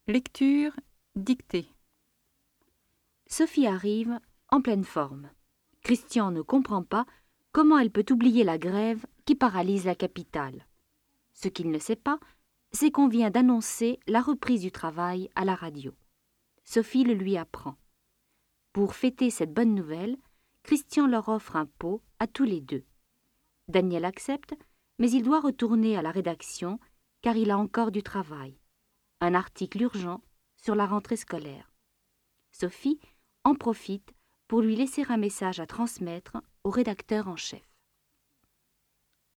Lecture dictée. Sophie arrive en pleine forme. Christian ne comprend pas comment elle peut oublier la grève qui paralyse la capitale. Ce qu'il ne sait pas, c'est qu'on vient d'annoncer la reprise du travail à la radio. Sophie le lui apprend. Pour fêter cette bonne nouvelle, Christian leur offre un pot à tous les deux. Daniel accepte, mais il doit retourner à la rédaction car il a encore du travail. Un article urgent sur la rentrée scolaire. Sophie en profite pour lui laisser un message à transmettre au rédacteur en chef.